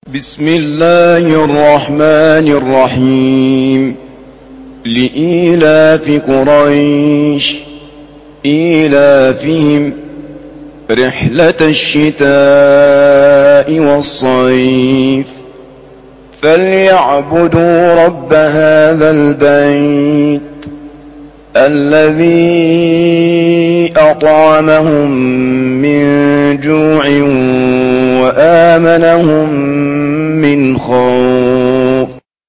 بسم الله الرحمن الرحيم. لإيلاف قريش إيلافهم رحلة الشتاء والصيف فليعبدوا رب هذا البيت الذي أطعمهم من جوع وآمنهم من خوف.